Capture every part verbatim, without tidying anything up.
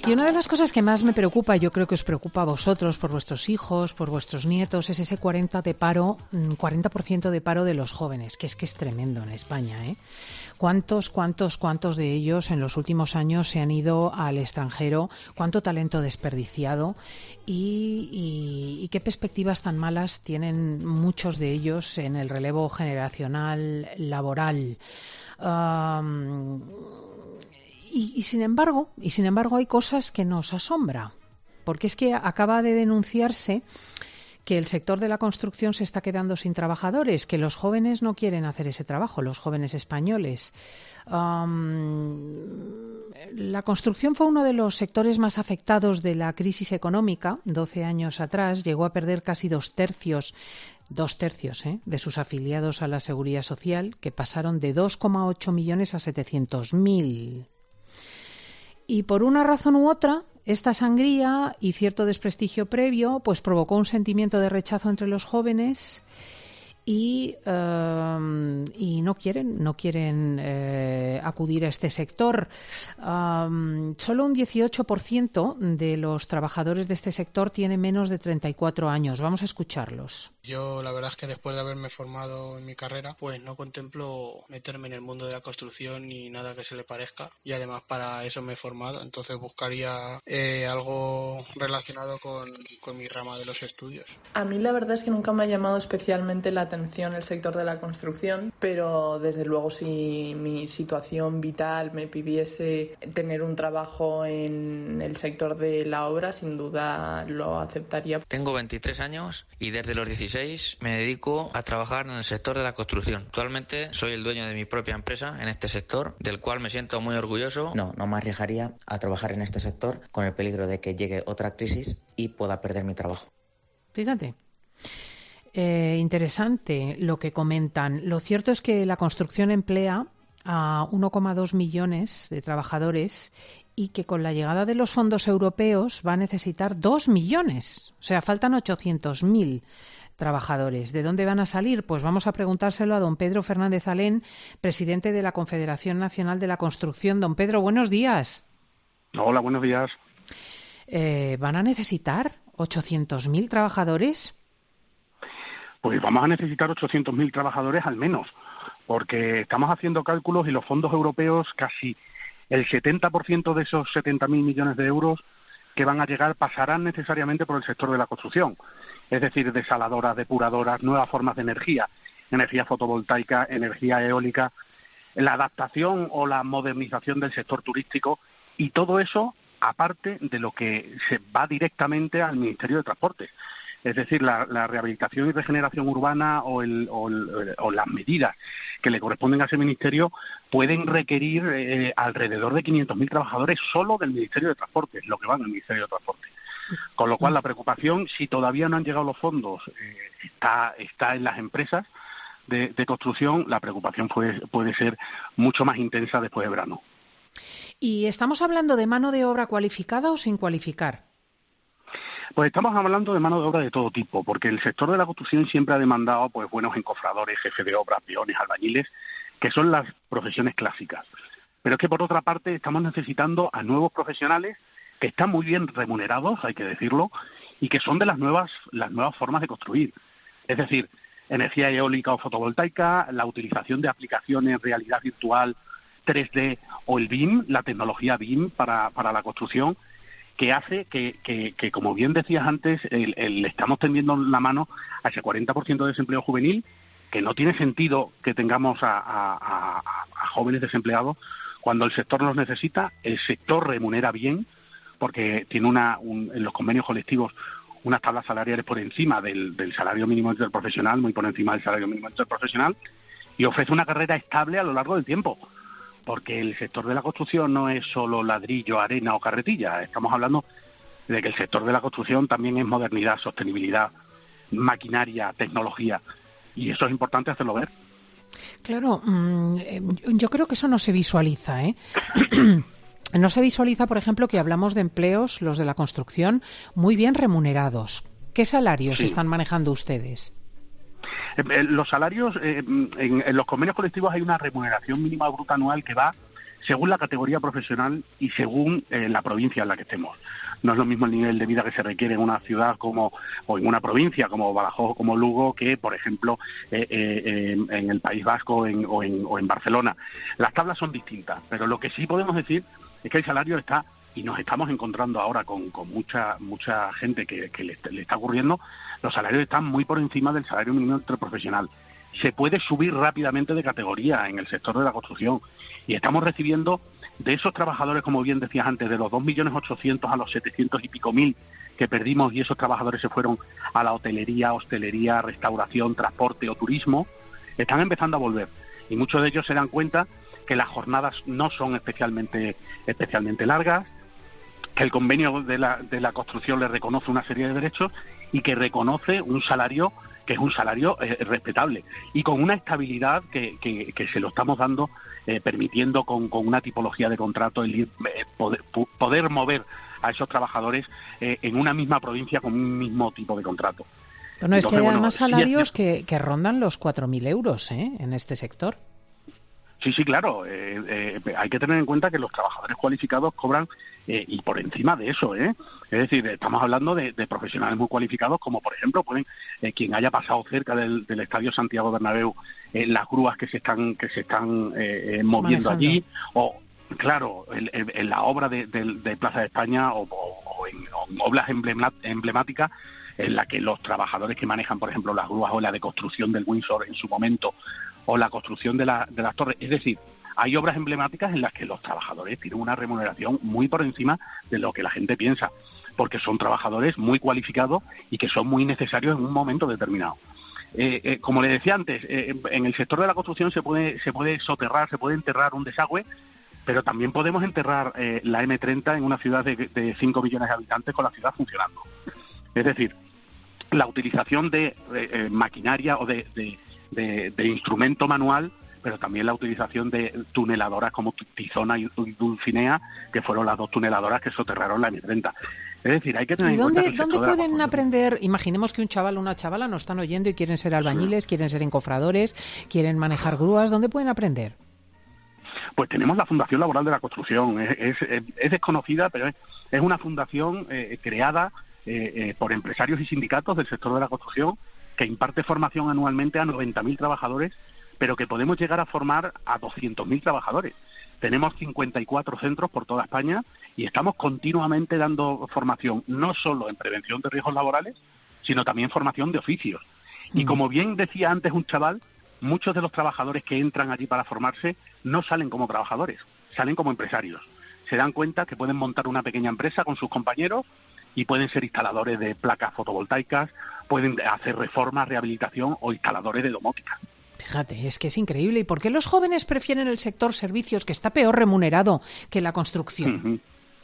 Y una de las cosas que más me preocupa, yo creo que os preocupa a vosotros, por vuestros hijos, por vuestros nietos, es ese cuarenta de paro, cuarenta por ciento de paro de los jóvenes, que es que es tremendo en España, ¿eh? ¿Cuántos, cuántos, cuántos de ellos en los últimos años se han ido al extranjero? ¿Cuánto talento desperdiciado? Y, y, y qué perspectivas tan malas tienen muchos de ellos en el relevo generacional laboral. Um, y, y sin embargo, y sin embargo hay cosas que nos asombra, porque es que acaba de denunciarse que el sector de la construcción se está quedando sin trabajadores, que los jóvenes no quieren hacer ese trabajo, los jóvenes españoles. Um, la construcción fue uno de los sectores más afectados de la crisis económica. doce años atrás llegó a perder casi dos tercios, dos tercios ¿eh? de sus afiliados a la Seguridad Social, que pasaron de dos coma ocho millones a setecientos mil. Y por una razón u otra, esta sangría y cierto desprestigio previo pues provocó un sentimiento de rechazo entre los jóvenes y, um, y no quieren, no quieren eh, acudir a este sector. Um, solo un dieciocho por ciento de los trabajadores de este sector tiene menos de treinta y cuatro años. Vamos a escucharlos. Yo la verdad es que después de haberme formado en mi carrera, pues no contemplo meterme en el mundo de la construcción ni nada que se le parezca, y además para eso me he formado, entonces buscaría eh, algo relacionado con, con mi rama de los estudios. A mí la verdad es que nunca me ha llamado especialmente la atención el sector de la construcción, pero desde luego si mi situación vital me pidiese tener un trabajo en el sector de la obra, sin duda lo aceptaría. Tengo veintitrés años y desde los dieciséis me dedico a trabajar en el sector de la construcción. Actualmente soy el dueño de mi propia empresa en este sector, del cual me siento muy orgulloso. No, no me arriesgaría a trabajar en este sector con el peligro de que llegue otra crisis y pueda perder mi trabajo. Fíjate. Eh, interesante lo que comentan. Lo cierto es que la construcción emplea a uno coma dos millones de trabajadores y que con la llegada de los fondos europeos va a necesitar dos millones. O sea, faltan ochocientos mil trabajadores. ¿De dónde van a salir? Pues vamos a preguntárselo a don Pedro Fernández Alén, presidente de la Confederación Nacional de la Construcción. Don Pedro, buenos días. Hola, buenos días. Eh, ¿Van a necesitar ochocientos mil trabajadores? Pues vamos a necesitar ochocientos mil trabajadores al menos, porque estamos haciendo cálculos y los fondos europeos, casi el setenta por ciento de esos setenta mil millones de euros que van a llegar pasarán necesariamente por el sector de la construcción, es decir, desaladoras, depuradoras, nuevas formas de energía, energía fotovoltaica, energía eólica, la adaptación o la modernización del sector turístico, y todo eso aparte de lo que se va directamente al Ministerio de Transportes. Es decir, la, la rehabilitación y regeneración urbana o, el, o, el, o las medidas que le corresponden a ese ministerio pueden requerir eh, alrededor de quinientos mil trabajadores solo del Ministerio de Transportes, lo que van al Ministerio de Transportes. Con lo cual, la preocupación, si todavía no han llegado los fondos, eh, está, está en las empresas de, de construcción. La preocupación puede, puede ser mucho más intensa después de verano. ¿Y estamos hablando de mano de obra cualificada o sin cualificar? Pues estamos hablando de mano de obra de todo tipo, porque el sector de la construcción siempre ha demandado pues buenos encofradores, jefes de obra, peones, albañiles, que son las profesiones clásicas. Pero es que por otra parte estamos necesitando a nuevos profesionales que están muy bien remunerados, hay que decirlo, y que son de las nuevas las nuevas formas de construir. Es decir, energía eólica o fotovoltaica, la utilización de aplicaciones, realidad virtual, tres D o el B I M, la tecnología B I M para, para la construcción, que hace que, que, que, como bien decías antes, el, el, le estamos tendiendo la mano a ese cuarenta por ciento de desempleo juvenil, que no tiene sentido que tengamos a, a, a, a jóvenes desempleados cuando el sector los necesita. El sector remunera bien, porque tiene una un, en los convenios colectivos unas tablas salariales por encima del, del salario mínimo interprofesional, muy por encima del salario mínimo interprofesional, y ofrece una carrera estable a lo largo del tiempo. Porque el sector de la construcción no es solo ladrillo, arena o carretilla. Estamos hablando de que el sector de la construcción también es modernidad, sostenibilidad, maquinaria, tecnología. Y eso es importante hacerlo ver. Claro, yo creo que eso no se visualiza, ¿eh? No se visualiza, por ejemplo, que hablamos de empleos, los de la construcción, muy bien remunerados. ¿Qué salarios sí. están manejando ustedes? Los salarios, eh, en, en los convenios colectivos hay una remuneración mínima bruta anual que va según la categoría profesional y según eh, la provincia en la que estemos. No es lo mismo el nivel de vida que se requiere en una ciudad como o en una provincia como Badajoz o como Lugo que, por ejemplo, eh, eh, en el País Vasco en, o, en, o en Barcelona. Las tablas son distintas, pero lo que sí podemos decir es que el salario está, y nos estamos encontrando ahora con, con mucha mucha gente que, que le, le está ocurriendo, los salarios están muy por encima del salario mínimo interprofesional. Se puede subir rápidamente de categoría en el sector de la construcción y estamos recibiendo de esos trabajadores, como bien decías antes, de los dos millones ochocientos a los setecientos y pico mil que perdimos, y esos trabajadores se fueron a la hotelería, hostelería, restauración, transporte o turismo, están empezando a volver y muchos de ellos se dan cuenta que las jornadas no son especialmente especialmente largas, que el convenio de la, de la construcción les reconoce una serie de derechos y que reconoce un salario que es un salario eh, respetable y con una estabilidad que, que, que se lo estamos dando, eh, permitiendo con, con una tipología de contrato el ir, eh, poder, poder mover a esos trabajadores eh, en una misma provincia con un mismo tipo de contrato. Bueno, Entonces, es que hay bueno, además salarios sí, que, que rondan los cuatro mil euros ¿eh? en este sector. Sí, sí, claro. Eh, eh, hay que tener en cuenta que los trabajadores cualificados cobran eh, y por encima de eso, ¿eh? Es decir, estamos hablando de, de profesionales muy cualificados, como por ejemplo pueden eh, quien haya pasado cerca del, del Estadio Santiago Bernabéu, eh, las grúas que se están que se están eh, moviendo Manejando. allí, o claro, en, en la obra de, de, de Plaza de España o, o, o en, o en obras emblemáticas en la que los trabajadores que manejan, por ejemplo, las grúas o la de construcción del Windsor en su momento, o la construcción de, la, de las torres. Es decir, hay obras emblemáticas en las que los trabajadores tienen una remuneración muy por encima de lo que la gente piensa, porque son trabajadores muy cualificados y que son muy necesarios en un momento determinado. Eh, eh, como le decía antes, eh, en el sector de la construcción se puede, se puede soterrar, se puede enterrar un desagüe, pero también podemos enterrar eh, la eme treinta en una ciudad de, de cinco millones de habitantes con la ciudad funcionando. Es decir, la utilización de eh, maquinaria o de, de, de, de instrumento manual, pero también la utilización de tuneladoras como Tizona y Dulcinea, que fueron las dos tuneladoras que soterraron la eme treinta. Es decir, hay que tener ¿Y en dónde, cuenta que el ¿dónde pueden aprender? Imaginemos que un chaval o una chavala nos están oyendo y quieren ser albañiles, sí. quieren ser encofradores, quieren manejar grúas. ¿Dónde pueden aprender? Pues tenemos la Fundación Laboral de la Construcción. Es, es, es desconocida, pero es, es una fundación eh, creada eh, eh, por empresarios y sindicatos del sector de la construcción que imparte formación anualmente a noventa mil trabajadores, pero que podemos llegar a formar a doscientos mil trabajadores. Tenemos cincuenta y cuatro centros por toda España y estamos continuamente dando formación, no solo en prevención de riesgos laborales, sino también formación de oficios. Mm. Y como bien decía antes un chaval, muchos de los trabajadores que entran allí para formarse no salen como trabajadores, salen como empresarios. Se dan cuenta que pueden montar una pequeña empresa con sus compañeros y pueden ser instaladores de placas fotovoltaicas, pueden hacer reformas, rehabilitación o instaladores de domótica. Fíjate, es que es increíble. ¿Y por qué los jóvenes prefieren el sector servicios, que está peor remunerado que la construcción? Uh-huh.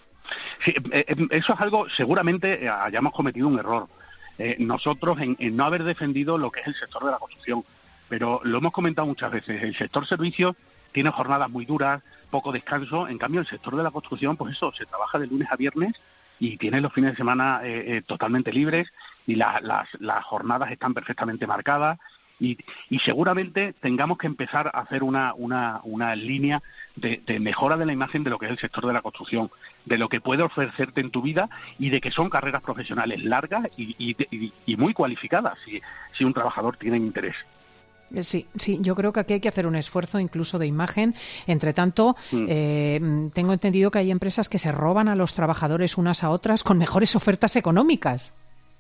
Sí, eso es algo, seguramente hayamos cometido un error. Eh, nosotros en, en no haber defendido lo que es el sector de la construcción, pero lo hemos comentado muchas veces, el sector servicios tiene jornadas muy duras, poco descanso, en cambio el sector de la construcción, pues eso, se trabaja de lunes a viernes y tiene los fines de semana eh, eh, totalmente libres y la, las, las jornadas están perfectamente marcadas. Y, y seguramente tengamos que empezar a hacer una, una, una línea de, de mejora de la imagen de lo que es el sector de la construcción, de lo que puede ofrecerte en tu vida y de que son carreras profesionales largas y, y, y, y muy cualificadas si, si un trabajador tiene interés. Sí, sí, yo creo que aquí hay que hacer un esfuerzo incluso de imagen. Entre tanto, mm. eh, tengo entendido que hay empresas que se roban a los trabajadores unas a otras con mejores ofertas económicas.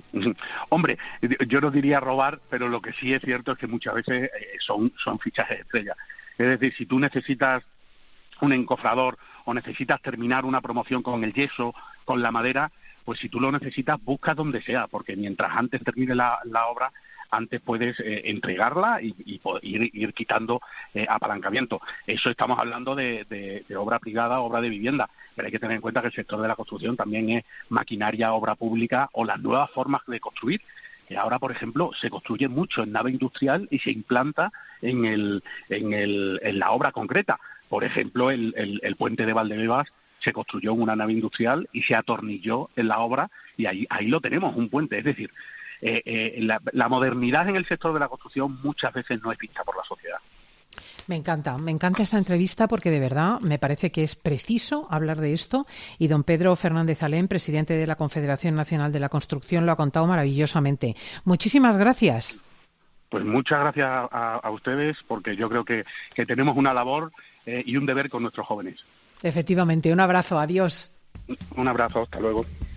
Hombre, yo no diría robar, pero lo que sí es cierto es que muchas veces son, son fichajes estrella. Es decir, si tú necesitas un encofrador o necesitas terminar una promoción con el yeso, con la madera, pues si tú lo necesitas, busca donde sea, porque mientras antes termine la, la obra, antes puedes eh, entregarla y, y ir, ir quitando eh, apalancamiento. Eso estamos hablando de, de, de obra privada, obra de vivienda, pero hay que tener en cuenta que el sector de la construcción también es maquinaria, obra pública o las nuevas formas de construir, que ahora, por ejemplo, se construye mucho en nave industrial y se implanta en, el, en, el, en la obra concreta. Por ejemplo, el, el, el puente de Valdebebas se construyó en una nave industrial y se atornilló en la obra y ahí, ahí lo tenemos, un puente. Es decir, Eh, eh, la, la modernidad en el sector de la construcción muchas veces no es vista por la sociedad. Me encanta, me encanta esta entrevista porque de verdad me parece que es preciso hablar de esto y don Pedro Fernández Alén, presidente de la Confederación Nacional de la Construcción, lo ha contado maravillosamente. Muchísimas gracias. Pues muchas gracias a, a ustedes porque yo creo que, que tenemos una labor eh, y un deber con nuestros jóvenes. Efectivamente, un abrazo, adiós. Un abrazo, hasta luego.